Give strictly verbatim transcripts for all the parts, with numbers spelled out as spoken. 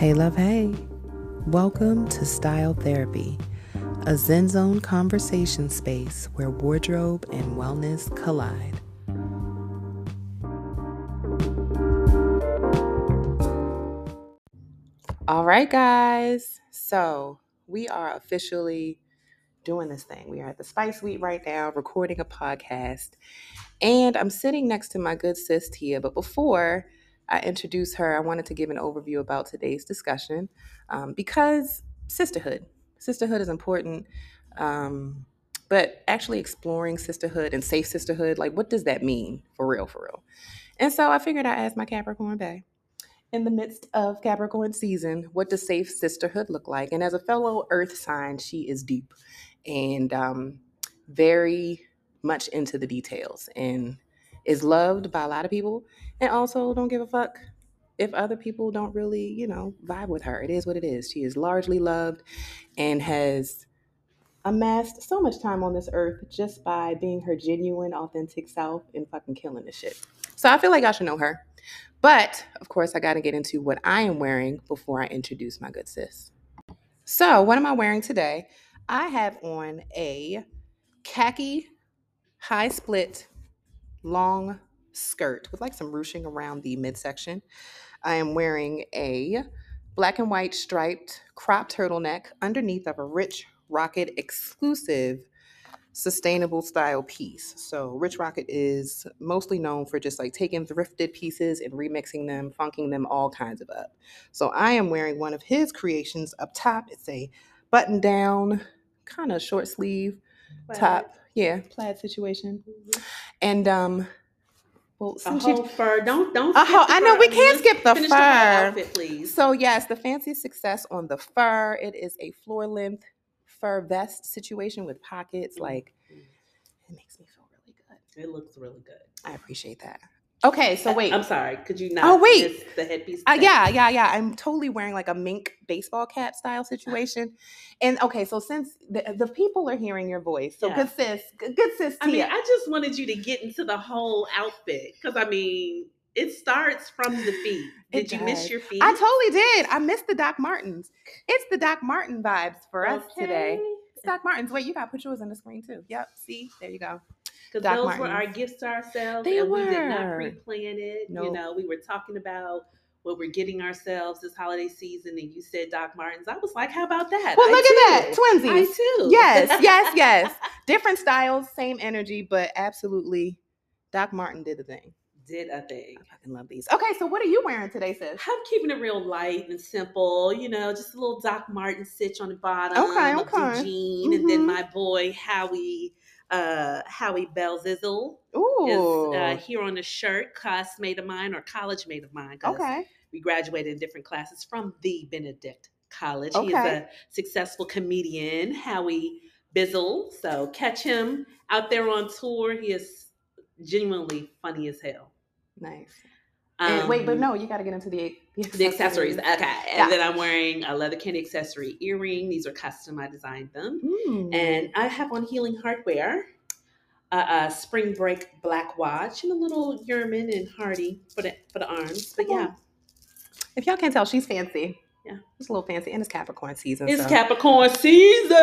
Hey, love, hey. Welcome to Style Therapy, a Zen Zone conversation space where wardrobe and wellness collide. All right, guys. So we are officially doing this thing. We are at the Spice Suite right now, recording a podcast. And I'm sitting next to my good sis, Tia. But before I introduce her, I wanted to give an overview about today's discussion um, because sisterhood. Sisterhood is important. Um, but actually exploring sisterhood and safe sisterhood, like what does that mean for real, for real? And so I figured I'd ask my Capricorn bae, in the midst of Capricorn season, what does safe sisterhood look like? And as a fellow earth sign, she is deep and um, very much into the details and is loved by a lot of people, and also don't give a fuck if other people don't really, you know, vibe with her. It is what it is. She is largely loved and has amassed so much time on this earth just by being her genuine, authentic self and fucking killing this shit. So I feel like I should know her. But, of course, I got to get into what I am wearing before I introduce my good sis. So, what am I wearing today? I have on a khaki high split long skirt with like some ruching around the midsection. I am wearing a black and white striped crop turtleneck underneath of a Rich Rocket exclusive sustainable style piece. So Rich Rocket is mostly known for just like taking thrifted pieces and remixing them, funking them all kinds of up. So I am wearing one of his creations up top. It's a button down, kind of short sleeve Plaid. top. Yeah, plaid situation. Mm-hmm. And um well, a whole you, fur. Don't don't. A whole, I know we can't skip the finish fur. The whole outfit, please. So yes, the fancy success on the fur. It is a floor length fur vest situation with pockets. Mm-hmm. Like it makes me feel really good. It looks really good. I appreciate that. Okay, so wait. I'm sorry. Could you not? Oh wait, miss the headpiece. Uh, yeah, yeah, yeah. I'm totally wearing like a mink baseball cap style situation. And okay, so since the, the people are hearing your voice, so yeah. good sis, good, good sis. Tia. I mean, I just wanted you to get into the whole outfit because I mean, it starts from the feet. Did you miss your feet? I totally did. I missed the Doc Martens. It's the Doc Marten vibes for okay. us today. It's Doc Martens. Wait, you got to put yours on the screen too. Yep. See, there you go. Because those Martens. Were our gifts to ourselves, they and were. We did not pre-plan it. Nope. You know, we were talking about what we're getting ourselves this holiday season, and you said Doc Martens. I was like, how about that? Well, I look too. at that. Twinsies. I too. Yes, yes, yes. Different styles, same energy, but absolutely Doc Marten did the thing. Did a thing. I fucking love these. Okay, so what are you wearing today, sis? I'm keeping it real light and simple. You know, just a little Doc Marten stitch on the bottom. Okay, a okay. blue jean, mm-hmm. And then my boy Howie, uh, Howie Belzizzle. Ooh. Is uh, here on the shirt, classmate of mine or college mate of mine. Okay. We graduated in different classes from the Benedict College. Okay. He is a successful comedian, Howie Bizzle. So catch him out there on tour. He is genuinely funny as hell. Nice. Um, wait, but no, you got to get into the, the accessories. The accessories. Okay. And yeah. Then I'm wearing a leather candy accessory earring. These are custom. I designed them. Mm. And I have on Healing Hardware. A, a spring break black watch and a little Yerman and Hardy for the for the arms. But yeah, if y'all can't tell, she's fancy. Yeah, it's a little fancy, and it's Capricorn season. It's so. Capricorn season.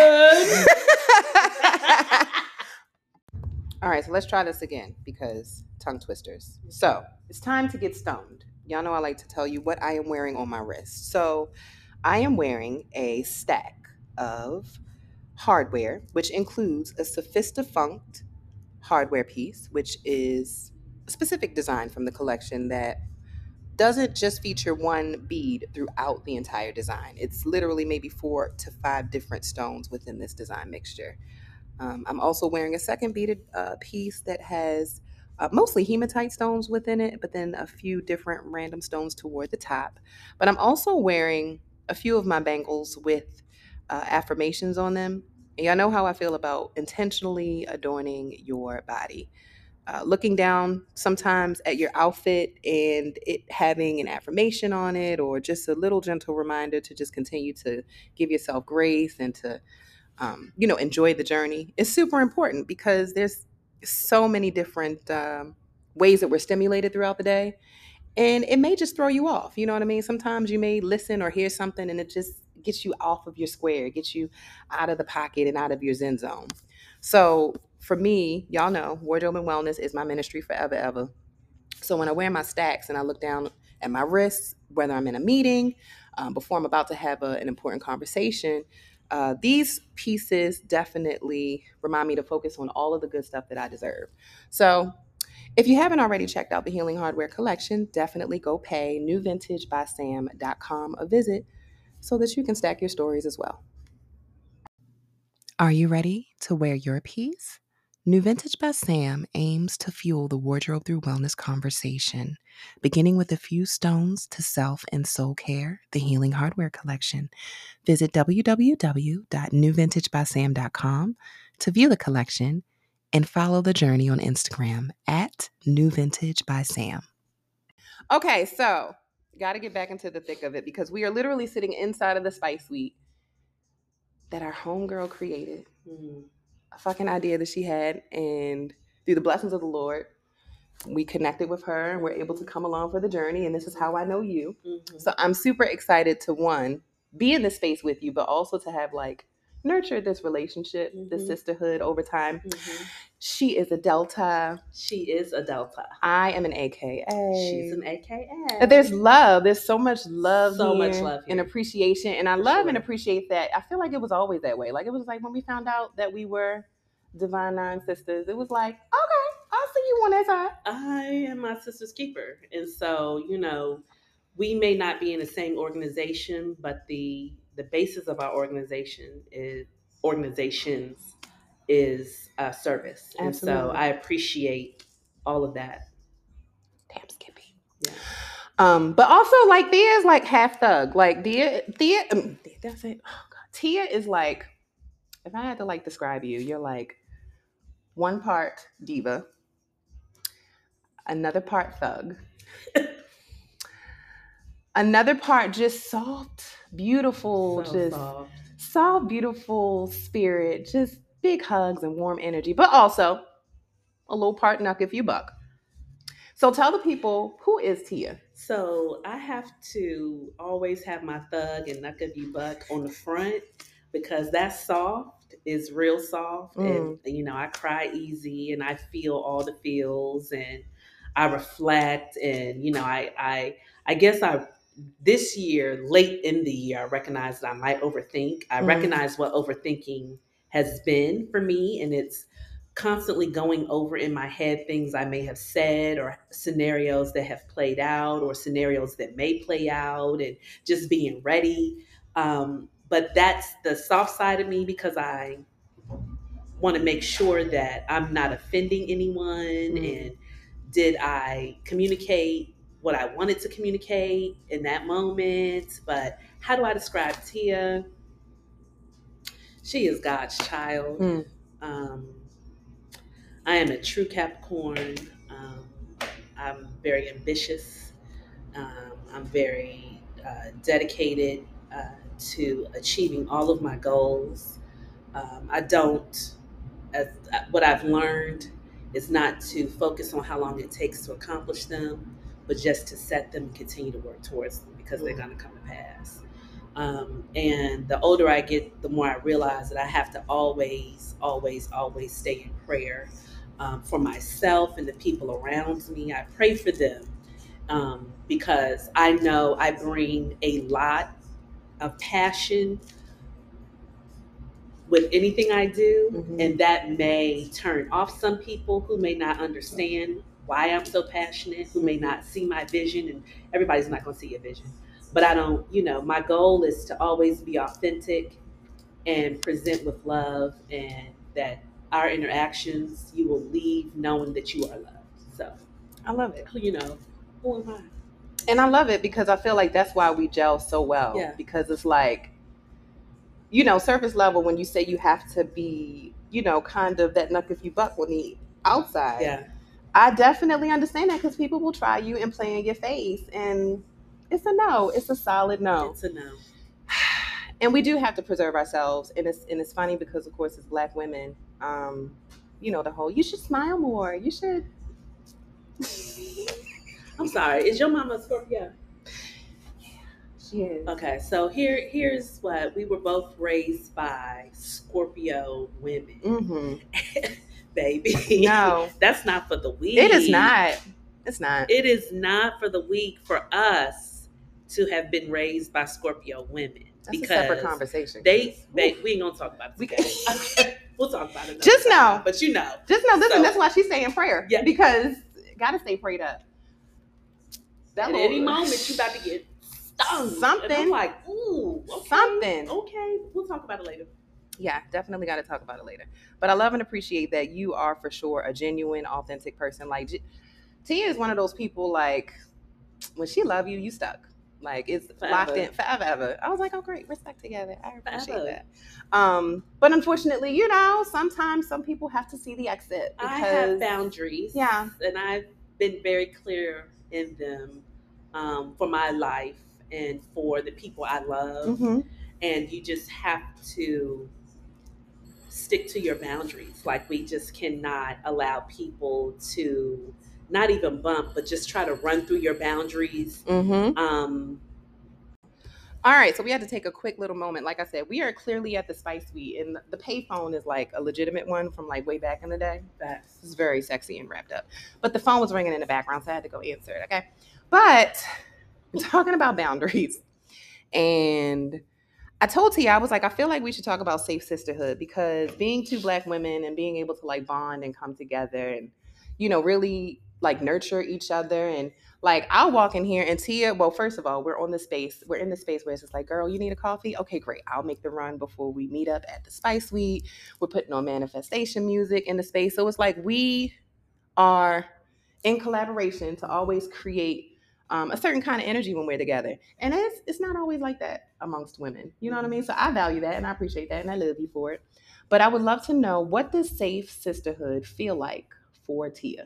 All right, so let's try this again because tongue twisters. So it's time to get stoned. Y'all know I like to tell you what I am wearing on my wrist. So I am wearing a stack of hardware, which includes a Sophistifunct hardware piece, which is a specific design from the collection that doesn't just feature one bead throughout the entire design. It's literally maybe four to five different stones within this design mixture. Um, I'm also wearing a second beaded uh, piece that has uh, mostly hematite stones within it, but then a few different random stones toward the top. But I'm also wearing a few of my bangles with uh, affirmations on them. And y'all know how I feel about intentionally adorning your body. Uh, looking down sometimes at your outfit and it having an affirmation on it or just a little gentle reminder to just continue to give yourself grace and to, um, you know, enjoy the journey is super important because there's so many different um, ways that we're stimulated throughout the day. And it may just throw you off. You know what I mean? Sometimes you may listen or hear something and it just gets you off of your square, it gets you out of the pocket and out of your zen zone. So for me, y'all know wardrobe and wellness is my ministry forever, ever. So when I wear my stacks and I look down at my wrists, whether I'm in a meeting, um, before I'm about to have a, an important conversation, uh, these pieces definitely remind me to focus on all of the good stuff that I deserve. So if you haven't already checked out the Healing Hardware collection, definitely go pay new vintage by sam dot com a visit so that you can stack your stories as well. Are you ready to wear your piece? New Vintage by Sam aims to fuel the wardrobe through wellness conversation, beginning with a few stones to self and soul care, the Healing Hardware collection. Visit w w w dot new vintage by sam dot com to view the collection and follow the journey on Instagram at New Vintage by Sam. Okay, so got to get back into the thick of it because we are literally sitting inside of the Spice Suite that our homegirl created. Mm. A fucking idea that she had, and through the blessings of the Lord, we connected with her and we're able to come along for the journey. And this is how I know you. Mm-hmm. So I'm super excited to, one, be in this space with you, but also to have like nurtured this relationship, Mm-hmm. this sisterhood over time. Mm-hmm. She is a Delta. She is a Delta. I am an A K A. She's an A K A. There's love. There's so much love So here much love here. and appreciation. And I For love sure. and appreciate that. I feel like it was always that way. Like it was like when we found out that we were Divine Nine Sisters, it was like, okay, I'll see you on that side. I am my sister's keeper. And so, you know, we may not be in the same organization, but the the basis of our organization is organizations is uh, service. And so Absolutely. I appreciate all of that. Damn Skippy. Yeah. Um, but also like Thea is like half thug. Like Thea, Thea, um, did I say? Oh God, Tia is like, if I had to like describe you, you're like one part diva, another part thug, another part just soft, beautiful, So just soft. soft, beautiful spirit, just big hugs and warm energy, but also a little part knuck if you buck. So tell the people, who is Tia? So I have to always have my thug and knuck if you buck on the front because that soft is real soft. Mm. And, you know, I cry easy and I feel all the feels and I reflect. And, you know, I, I, I guess I, this year, late in the year, I recognized that I might overthink. I Mm. recognize what overthinking has been for me. And it's constantly going over in my head things I may have said or scenarios that have played out or scenarios that may play out and just being ready. Um, but that's the soft side of me because I want to make sure that I'm not offending anyone. Mm. And did I communicate what I wanted to communicate in that moment? But how do I describe Tia? She is God's child. Mm. Um, I am a true Capricorn. Um, I'm very ambitious. Um, I'm very uh, dedicated uh, to achieving all of my goals. Um, I don't, as what I've learned is not to focus on how long it takes to accomplish them, but just to set them and continue to work towards them because they're going to come to pass. Um, and the older I get, the more I realize that I have to always, always, always stay in prayer um, for myself and the people around me. I pray for them um, because I know I bring a lot of passion with anything I do, mm-hmm. and that may turn off some people who may not understand why I'm so passionate, who may not see my vision, and everybody's not going to see your vision. But I don't, you know, my goal is to always be authentic and present with love, and that our interactions, you will leave knowing that you are loved. So I love it. You know, who am I? And I love it because I feel like that's why we gel so well. Yeah. Because it's like, you know, surface level, when you say you have to be, you know, kind of that knuck if you buck on the outside. Yeah. I definitely understand that because people will try you and play in your face, and it's a no. It's a solid no. It's a no. And we do have to preserve ourselves, and it's and it's funny because, of course, as Black women, um, you know, the whole you should smile more. You should. I'm sorry. Is your mama a Scorpio? She is. Okay, so here here's what we were both raised by Scorpio women. Mm-hmm. Baby. No. That's not for the weak. It is not. It's not. It is not for the weak for us to have been raised by Scorpio women. That's because a separate conversation. They, they we ain't gonna talk about it We today. Okay. We'll talk about it. Just know. Time, but you know. Just know, listen, So, that's why she's saying prayer. Yeah. Because gotta stay prayed up. That At any moment you about to get stung. Something. And I'm like, ooh, okay, something. Okay, we'll talk about it later. Yeah, definitely got to talk about it later. But I love and appreciate that you are for sure a genuine, authentic person. Like Tia is one of those people. Like when she love you, you stuck. Like it's forever. Locked in forever, ever. I was like, oh great, we're stuck together. I appreciate forever. That. Um, but unfortunately, you know, sometimes some people have to see the exit. Because, I have boundaries. Yeah, and I've been very clear in them um, for my life and for the people I love. Mm-hmm. And you just have to stick to your boundaries. Like we just cannot allow people to not even bump, but just try to run through your boundaries. Mm-hmm. Um, All right, so we had to take a quick little moment. Like I said, we are clearly at the Spice Suite, and the pay phone is like a legitimate one from like way back in the day. That's it's very sexy and wrapped up. But the phone was ringing in the background, so I had to go answer it. Okay, but I'm talking about boundaries, and I told Tia, I was like, I feel like we should talk about safe sisterhood, because being two Black women and being able to like bond and come together and, you know, really like nurture each other. And like, I'll walk in here and Tia, well, first of all, we're on the space, we're in the space where it's just like, girl, you need a coffee? Okay, great. I'll make the run before we meet up at the Spice Suite. We're putting on manifestation music in the space. So it's like, we are in collaboration to always create Um, a certain kind of energy when we're together. And it's it's not always like that amongst women. You know what I mean? So I value that and I appreciate that and I love you for it. But I would love to know, what does safe sisterhood feel like for Tia?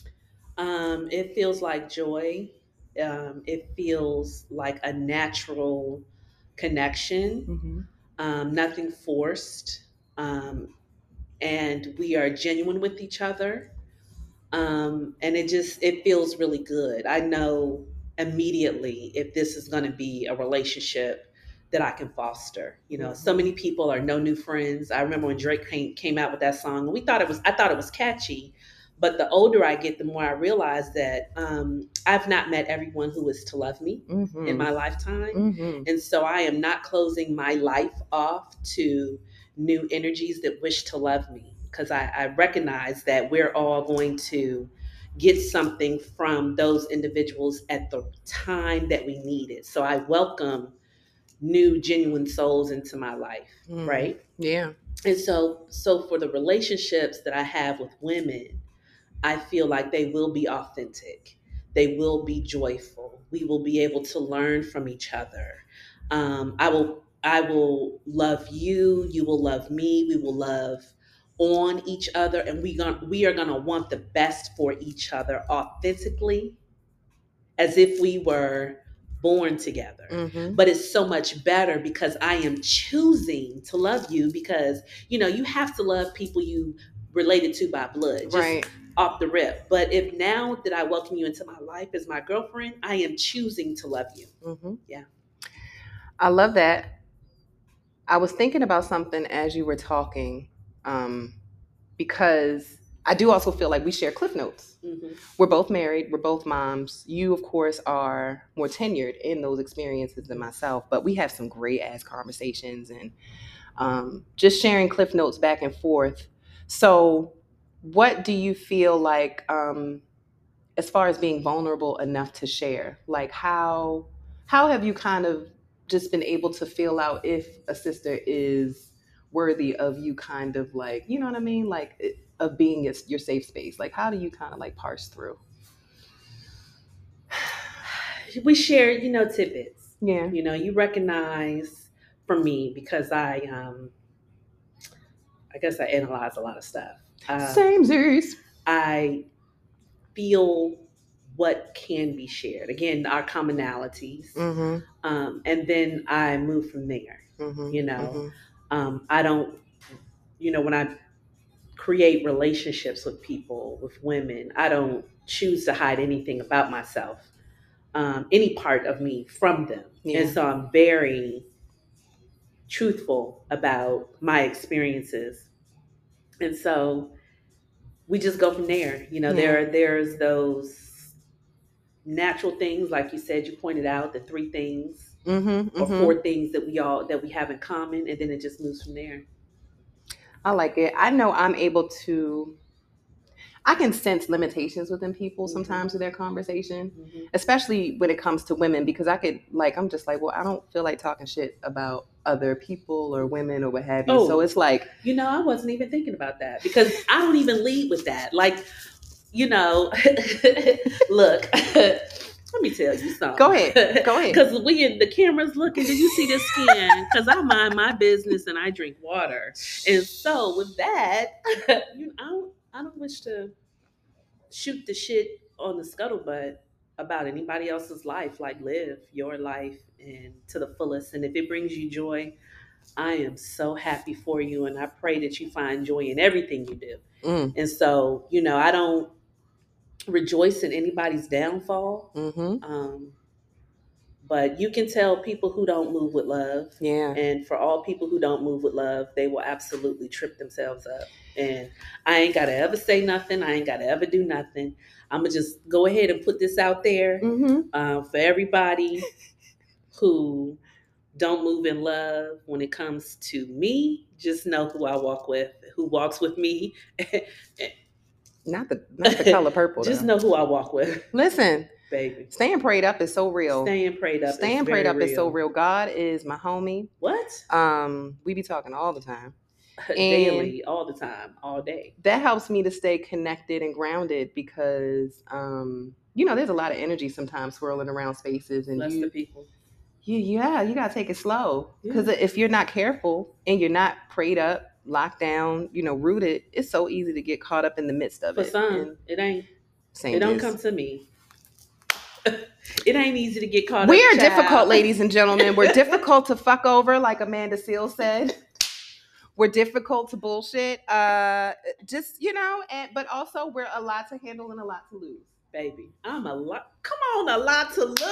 Um, it feels like joy. Um, it feels like a natural connection, Mm-hmm. um, nothing forced. Um, and we are genuine with each other. Um, and it just, it feels really good. I know immediately if this is going to be a relationship that I can foster. You know, Mm-hmm. so many people are no new friends. I remember when Drake came, came out with that song, and we thought it was, I thought it was catchy. But the older I get, the more I realize that um, I've not met everyone who is to love me Mm-hmm. in my lifetime. Mm-hmm. And so I am not closing my life off to new energies that wish to love me, because I, I recognize that we're all going to get something from those individuals at the time that we need it. So I welcome new genuine souls into my life, Mm-hmm. right? Yeah. And so so for the relationships that I have with women, I feel like they will be authentic. They will be joyful. We will be able to learn from each other. Um, I will I will love you. You will love me. We will love on each other, and we going we are gonna want the best for each other authentically, as if we were born together. Mm-hmm. But it's so much better because I am choosing to love you, because you know you have to love people you related to by blood, just Right. off the rip. But if now that I welcome you into my life as my girlfriend, I am choosing to love you. Mm-hmm. Yeah. I love that. I was thinking about something as you were talking, um, because I do also feel like we share cliff notes. Mm-hmm. We're both married. We're both moms. You, of course, are more tenured in those experiences than myself, but we have some great ass conversations and um, just sharing cliff notes back and forth. So what do you feel like, um, as far as being vulnerable enough to share, like how, how have you kind of just been able to feel out if a sister is worthy of you, kind of like, you know what I mean? Like it, of being your, your safe space. Like, how do you kind of like parse through? We share, you know, tidbits. Yeah. You know, you recognize, for me, because I, um, I guess I analyze a lot of stuff. Uh, Same series. I feel what can be shared. Again, our commonalities. Mm-hmm. Um, and then I move from there. Mm-hmm. You know, Mm-hmm. um, I don't, you know, when I create relationships with people, with women. I don't choose to hide anything about myself, um, any part of me from them. Yeah. And so I'm very truthful about my experiences. And so we just go from there. You know, Yeah. there there's those natural things, like you said, you pointed out the three things Mm-hmm, or mm-hmm. four things that we all that we have in common, and then it just moves from there. I like it. I know I'm able to, I can sense limitations within people sometimes Mm-hmm. with their conversation, Mm-hmm. especially when it comes to women, because I could, like, I'm just like, well, I don't feel like talking shit about other people or women or what have you. Oh, so it's like, you know, I wasn't even thinking about that because I don't even lead with that. Like, you know, look, let me tell you something. Go ahead. Go ahead. Because we in the camera's looking. Did you see this skin? Because I mind my business and I drink water. And so with that, you know, I don't, I don't wish to shoot the shit on the scuttlebutt about anybody else's life. Like, live your life and to the fullest. And if it brings you joy, I am so happy for you, and I pray that you find joy in everything you do. Mm. And so, you know, I don't rejoice in anybody's downfall. Mm-hmm. Um, but you can tell people who don't move with love. Yeah. And for all people who don't move with love, they will absolutely trip themselves up. And I ain't got to ever say nothing. I ain't got to ever do nothing. I'm going to just go ahead and put this out there Mm-hmm. uh, for everybody who don't move in love when it comes to me. Just know who I walk with, who walks with me. Not the not the color purple. Just though. know who I walk with. Listen, baby. Staying prayed up is so real. Staying prayed up. Staying is prayed very up real. is so real. God is my homie. What? Um, we be talking all the time. Daily, all the time, all day. That helps me to stay connected and grounded because um, you know, there's a lot of energy sometimes swirling around spaces, and Bless you, the people. You, yeah, you gotta take it slow because Yeah. if you're not careful and you're not prayed up, locked down, you know, rooted, it's so easy to get caught up in the midst of For it. For some, and it ain't. Same it don't is. come to me. It ain't easy to get caught we up. We are child. difficult, ladies and gentlemen. We're difficult to fuck over, like Amanda Seales said. We're difficult to bullshit. Uh, just, you know, and but also we're a lot to handle and a lot to lose. Baby, I'm a lot. Come on, a lot to lose.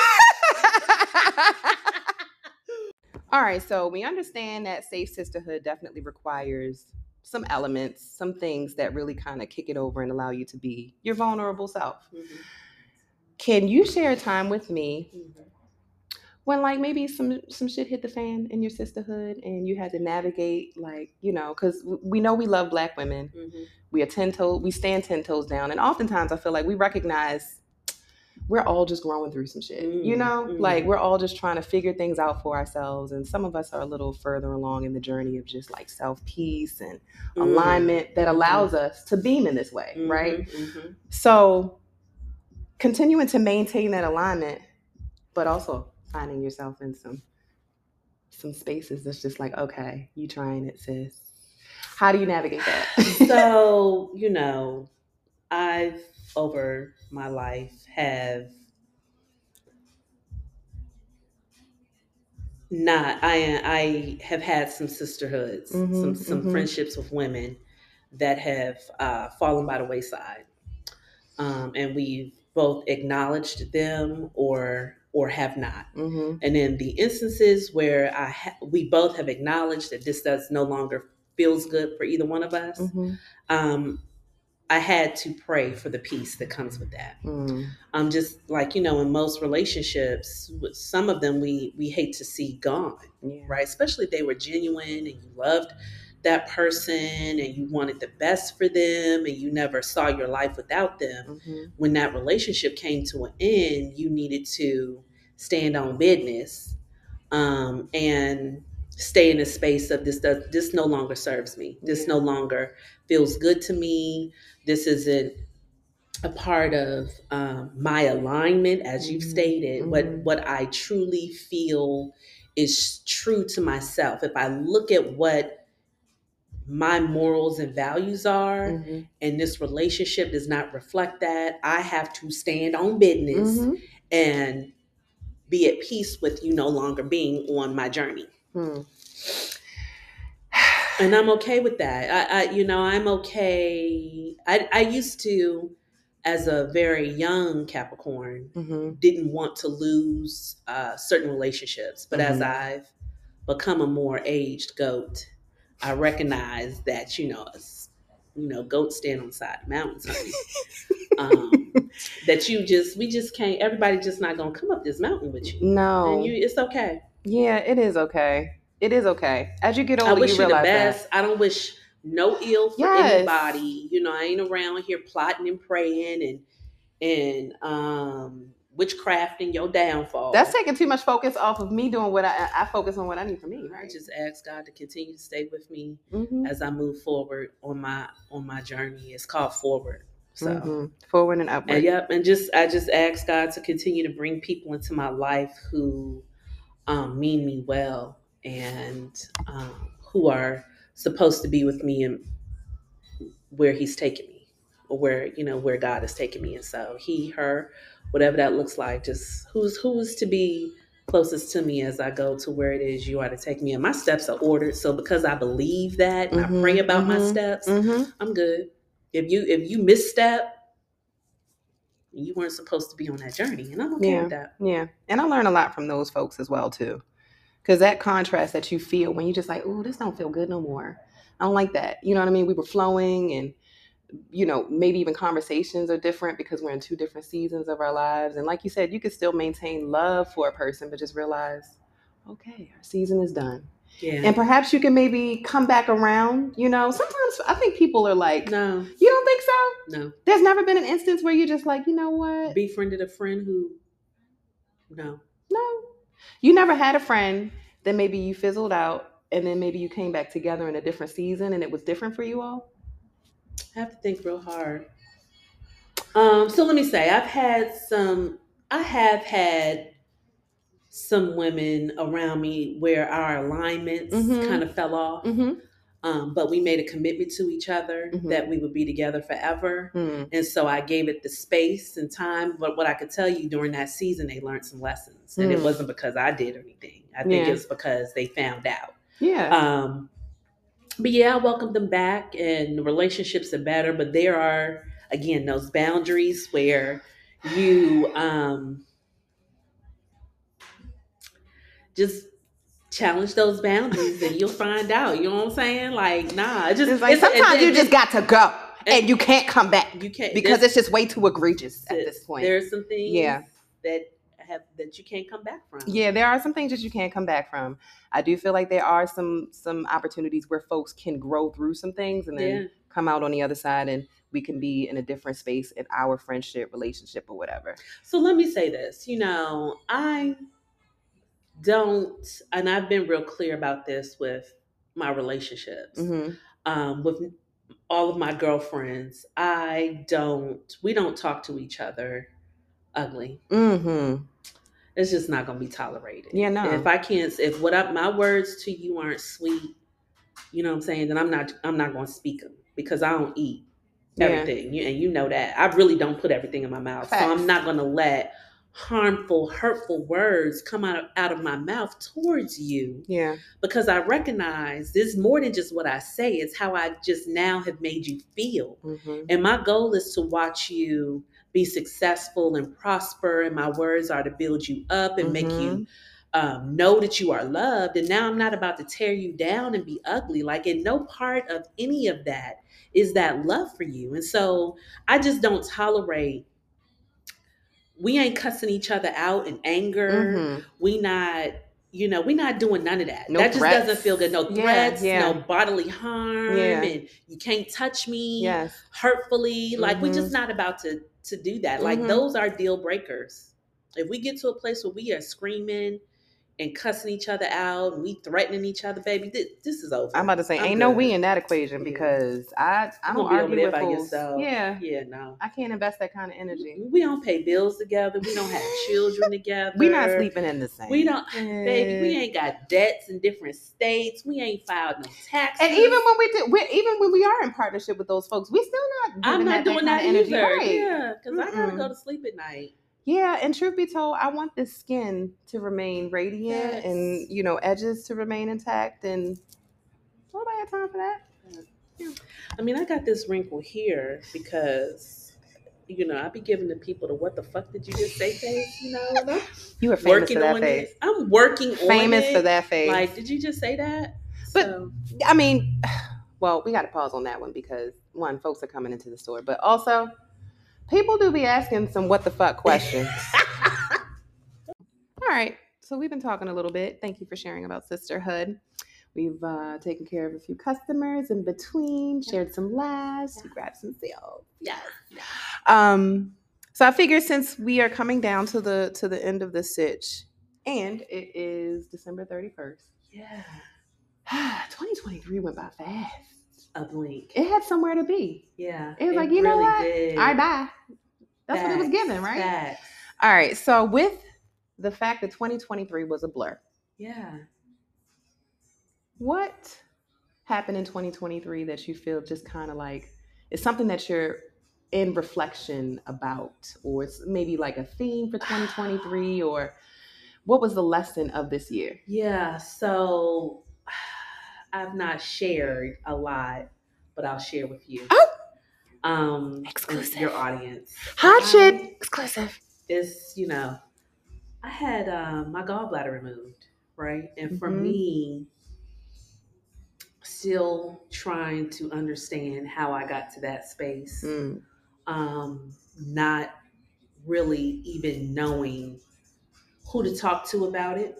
All right, so we understand that safe sisterhood definitely requires some elements, some things that really kind of kick it over and allow you to be your vulnerable self. Mm-hmm. Can you share a time with me mm-hmm. when, like, maybe some some shit hit the fan in your sisterhood and you had to navigate, like, you know, because we know we love Black women. Mm-hmm. We are ten toes, we stand ten toes down, and oftentimes I feel like we recognize we're all just growing through some shit, mm-hmm. you know, mm-hmm. like we're all just trying to figure things out for ourselves, and some of us are a little further along in the journey of just like self-peace and mm-hmm. alignment that allows mm-hmm. us to beam in this way, mm-hmm. right? Mm-hmm. So continuing to maintain that alignment, but also finding yourself in some some spaces that's just like, okay, you trying it, sis. How do you navigate that? So, you know, I've over my life have not I I have had some sisterhoods, mm-hmm, some some mm-hmm. friendships with women that have uh, fallen by the wayside, um, and we've both acknowledged them or or have not. Mm-hmm. And in the instances where I ha- we both have acknowledged that this does no longer feels good for either one of us, mm-hmm. um, I had to pray for the peace that comes with that. Mm. Um, just like, you know, in most relationships, with some of them we we hate to see gone, yeah. right? Especially if they were genuine and you loved that person and you wanted the best for them and you never saw your life without them. Mm-hmm. When that relationship came to an end, you needed to stand on business um, and stay in a space of this does this no longer serves me. This yeah. no longer feels good to me. This isn't a part of um, my alignment, as mm-hmm. you've stated, mm-hmm. what, what I truly feel is true to myself. If I look at what my morals and values are, mm-hmm. and this relationship does not reflect that, I have to stand on business mm-hmm. and be at peace with you no longer being on my journey. Hmm. And I'm okay with that. I, I you know, I'm okay. I, I used to, as a very young Capricorn, Mm-hmm. didn't want to lose uh, certain relationships. But as Mm-hmm. I've become a more aged goat, I recognize that, you know, it's, you know, goats stand on the side of mountains, honey. Um, that you just, we just can't, everybody just not going to come up this mountain with you. And you, No. it's okay. Yeah, it is okay. It is okay. As you get I older, you wish you the realize that. best. I don't wish no ill for Yes. anybody. You know, I ain't around here plotting and praying and and um witchcrafting your downfall. That's taking too much focus off of me doing what I I focus on what I need for me, I right? just ask God to continue to stay with me Mm-hmm. as I move forward on my on my journey. It's called forward. So Mm-hmm. Forward and upward. and yep, and just I just ask God to continue to bring people into my life who um, mean me well and um, who are supposed to be with me and where He's taking me, or where you know where God is taking me. And so He, her, whatever that looks like, just who's who's to be closest to me as I go to where it is you are to take me. And my steps are ordered, so because I believe that and Mm-hmm. I pray about Mm-hmm. my steps, Mm-hmm. I'm good. If you if you misstep, you weren't supposed to be on that journey, and I'm okay Yeah. with that. Yeah. And I learn a lot from those folks as well too. Because that contrast that you feel when you just like, oh, this don't feel good no more. I don't like that. You know what I mean? We were flowing and, you know, maybe even conversations are different because we're in two different seasons of our lives. And like you said, you could still maintain love for a person, but just realize, okay, our season is done. Yeah. And perhaps you can maybe come back around. You know, sometimes I think people are like, No, you don't think so? no. There's never been an instance where you're just like, you know what? Befriended a friend who, no. No. You never had a friend that maybe you fizzled out and then maybe you came back together in a different season and it was different for you all? I have to think real hard. Um, so let me say, I've had some, I have had some women around me where our alignments Mhm. kind of fell off. Mm-hmm. Um, but we made a commitment to each other Mhm. that we would be together forever. Mm. And so I gave it the space and time. But what I could tell you during that season, they learned some lessons. And it Mm. wasn't because I did anything. I think Yeah. it's because they found out. Yeah. Um, but yeah, I welcomed them back and the relationships are better. But there are, again, those boundaries where you um, just challenge those boundaries and you'll find out. You know what I'm saying? Like, nah, it just It's like it's- sometimes it- you it- just got to go and- and you can't come back you can't because there's- it's just way too egregious at this point. There's some things Yeah. that have that you can't come back from. Yeah, there are some things that you can't come back from. I do feel like there are some some opportunities where folks can grow through some things and then Yeah. come out on the other side and we can be in a different space in our friendship, relationship, or whatever. So let me say this, you know, I don't, and I've been real clear about this with my relationships, Mm-hmm. um, with all of my girlfriends. I don't, we don't talk to each other ugly. Mm-hmm. It's just not going to be tolerated. Yeah, no. If I can't, if what I, my words to you aren't sweet, you know what I'm saying, then I'm not, I'm not going to speak them because I don't eat everything. Yeah. And you know that. I really don't put everything in my mouth. Facts. So I'm not going to let harmful, hurtful words come out of, out of my mouth towards you. Yeah. Because I recognize this more than just what I say. It's how I just now have made you feel. Mm-hmm. And my goal is to watch you be successful and prosper. And my words are to build you up and Mm-hmm. make you um, know that you are loved. And now I'm not about to tear you down and be ugly. Like, in no part of any of that is that love for you. And so I just don't tolerate, we ain't cussing each other out in anger. Mm-hmm. We not, you know, we not doing none of that. No that threats. just doesn't feel good. No Yeah, threats, yeah. no bodily harm, Yeah. and you can't touch me Yes. hurtfully. Like, Mhm. we just not about to to do that. Like, Mhm. those are deal breakers. If we get to a place where we are screaming and cussing each other out and we threatening each other, baby, this, this is over. I'm about to say, I'm ain't no good. we in that equation Yeah. because I I You don't gonna be over argue there with by fools. yourself. Yeah. Yeah, no. I can't invest that kind of energy. We don't pay bills together. We don't have children together. We not sleeping in the same. We don't, bed. baby. We ain't got debts in different states. We ain't filed no taxes. And even when we did, we, even when we are in partnership with those folks, we still not. I'm giving not that, doing that, that, kind of energy. either. Right. Yeah, because I gotta Mm-mm. go to sleep at night. Yeah, and truth be told, I want this skin to remain radiant Yes. and, you know, edges to remain intact. And Nobody had time for that. I mean, I got this wrinkle here because, you know, I be giving the people the what the fuck did you just say face, you know? And I'm You were famous working for that on face. it. I'm working Famous on it. for that face. Like, did you just say that? But So, I mean, well, we got to pause on that one because one, folks are coming into the store, but also people do be asking some what the fuck questions. All right, so we've been talking a little bit. Thank you for sharing about sisterhood. We've uh, taken care of a few customers in between, shared some laughs, we grabbed some sales. yes. Um, so I figured since we are coming down to the to the end of the sitch, and it is December thirty-first. Yeah. twenty twenty-three went by fast. A blink. It had somewhere to be. Yeah. It was it like, you really know what? did. All right, bye. That's Facts, what it was given, right? Facts. All right. So with the fact that twenty twenty-three was a blur, Yeah. what happened in twenty twenty-three that you feel just kind of like is something that you're in reflection about, or it's maybe like a theme for twenty twenty-three, or what was the lesson of this year? Yeah. So I've not shared a lot, but I'll share with you. Oh, um, exclusive. Your audience. Hot I, shit, exclusive. It's, you know, I had um, my gallbladder removed, right? And for Mhm. me, still trying to understand how I got to that space, Mm. um, not really even knowing who to talk to about it,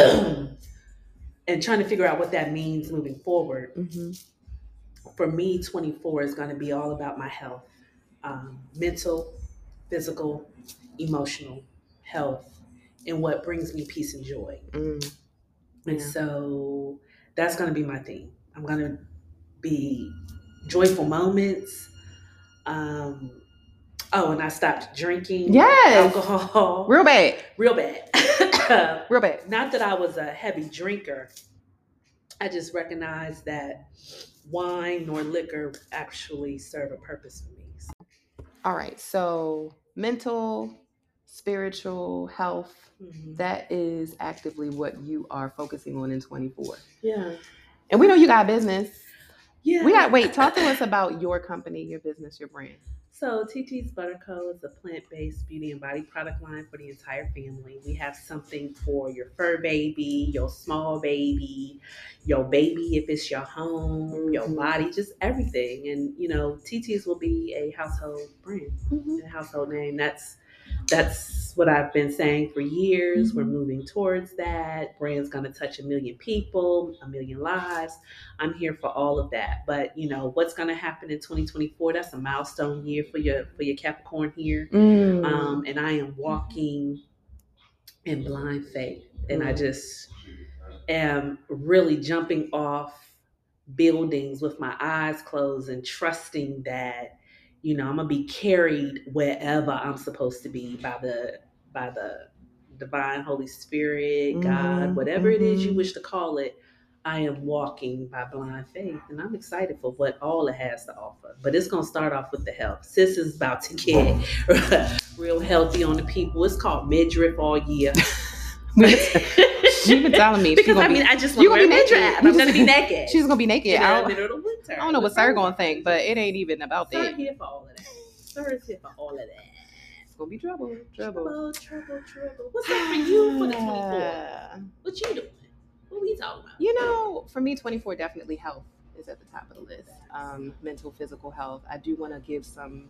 and trying to figure out what that means moving forward. Mm-hmm. For me, twenty-four is going to be all about my health, um, mental, physical, emotional health, and what brings me peace and joy. Mm. And Yeah. so that's going to be my theme. I'm going to be joyful moments. Um, oh, and I stopped drinking Yes. alcohol. Real bad. Real bad. Real bad. Not that I was a heavy drinker. I just recognized that wine nor liquor actually serve a purpose for me. So. All right. So mental, spiritual health, Mm-hmm. that is actively what you are focusing on in twenty-four. Yeah. And we know you got business. Yeah. We got, wait, talk to us about your company, your business, your brand. So T T's Butter Co. is a plant-based beauty and body product line for the entire family. We have something for your fur baby, your small baby, your baby if it's your home, mm-hmm. your body, just everything. And, you know, T T's will be a household brand, mm-hmm. a household name. That's That's what I've been saying for years. Mm-hmm. We're moving towards that. Brand's going to touch a million people, a million lives. I'm here for all of that. But, you know, what's going to happen in twenty twenty-four, that's a milestone year for your for your Capricorn here. Mm. Um, and I am walking in blind faith. And mm. I just am really jumping off buildings with my eyes closed and trusting that, you know, I'm gonna be carried wherever I'm supposed to be by the by the divine Holy Spirit, mm-hmm. God, whatever mm-hmm. it is you wish to call it. I am walking by blind faith, and I'm excited for what all it has to offer. But it's gonna start off with the health. Sis is about to get real healthy on the people. It's called midriff all year. You've been telling me because I mean be, I just want to be midriff. I'm gonna be naked. She's gonna be naked. In I the middle of winter. I don't know what Sir gonna think, but it ain't even about Sir that. Here for all of that. Sir is here for all of that. It's gonna be trouble, trouble, trouble, trouble, trouble. What's up for you for the twenty-four? What you doing? What we talking about? You know, for me, twenty-four definitely health is at the top of the list. Um, mental, physical health. I do want to give some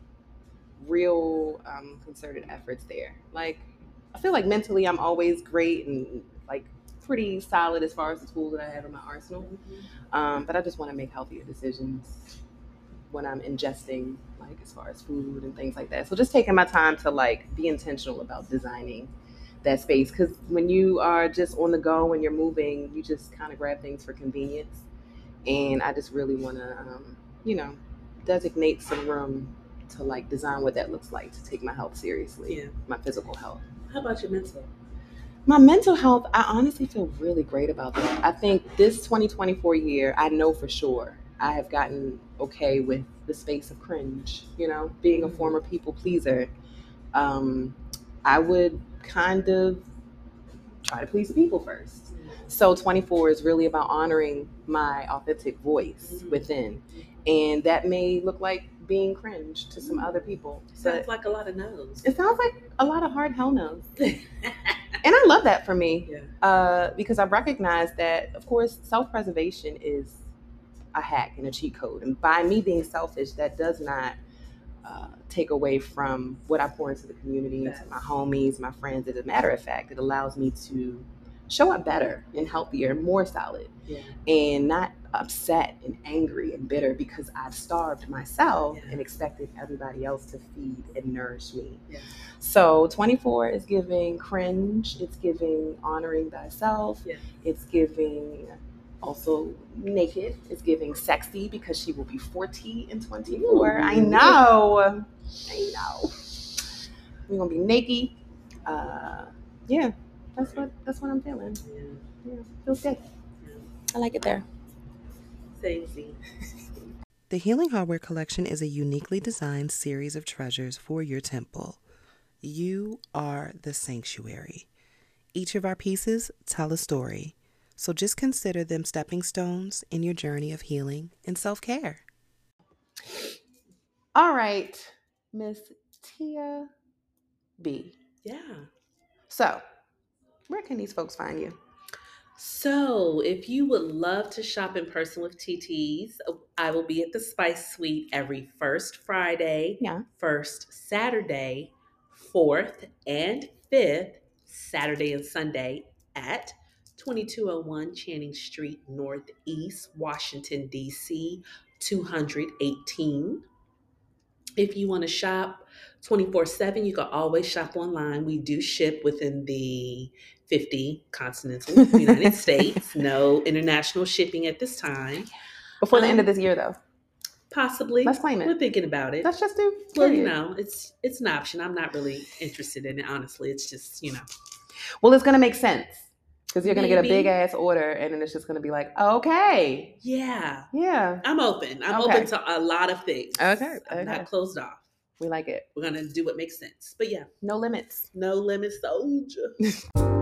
real um, concerted efforts there. Like, I feel like mentally I'm always great and like pretty solid as far as the tools that I have in my arsenal. Mm-hmm. Um, but I just want to make healthier decisions when I'm ingesting, like as far as food and things like that. So just taking my time to like be intentional about designing that space. Because when you are just on the go and you're moving, you just kind of grab things for convenience. And I just really want to, um, you know, designate some room to like design what that looks like to take my health seriously, yeah. my physical health. How about your mental? My mental health, I honestly feel really great about that. I think this twenty twenty-four year, I know for sure I have gotten okay with the space of cringe, you know, being a former people pleaser. Um, I would kind of try to please the people first. So twenty-four is really about honoring my authentic voice Mhm. within. And that may look like being cringe to some other people. Sounds But like a lot of no's. it sounds like a lot of hard hell no's. And I love that for me. Yeah. Uh, because I've recognized that, of course, self-preservation is a hack and a cheat code. And by me being selfish, that does not uh, take away from what I pour into the community, into my homies, my friends. As a matter of fact, it allows me to show up better and healthier, more solid, Yeah. and not upset and angry and bitter because I've starved myself Yeah. and expected everybody else to feed and nourish me. Yeah. So twenty-four is giving cringe. It's giving honoring thyself. Yeah. It's giving also naked. It's giving sexy because she will be forty in twenty-four. Ooh. I know. I know. We're gonna be naked. Uh, yeah, that's what that's what I'm feeling. Yeah. Yeah, feels good. Yeah. I like it there. Same Z. The Healing Hardware Collection is a uniquely designed series of treasures for your temple. You are the sanctuary. Each of our pieces tell a story, so just consider them stepping stones in your journey of healing and self-care. All right, Miss Tia B. Yeah. So, where can these folks find you? So, if you would love to shop in person with T Ts, I will be at the Spice Suite every first Friday, Yeah. first Saturday, fourth and fifth Saturday and Sunday at twenty-two oh one Channing Street, Northeast, Washington, D C, two eighteen. If you want to shop twenty-four seven, you can always shop online. We do ship within the fifty continental United States. No international shipping at this time. Before the Um, end of this year, though. Possibly. Let's claim it. We're thinking about it. Let's just do. Well, you period. know, it's it's an option. I'm not really interested in it, honestly. It's just, you know. Well, it's gonna make sense because you're gonna get a Maybe. big ass order, and then it's just gonna be like, okay, Yeah. yeah, I'm open. I'm Okay. open to a lot of things. Okay, I'm okay. not closed off. we like it. We're gonna do what makes sense. But yeah, No limits. no limits, soldier.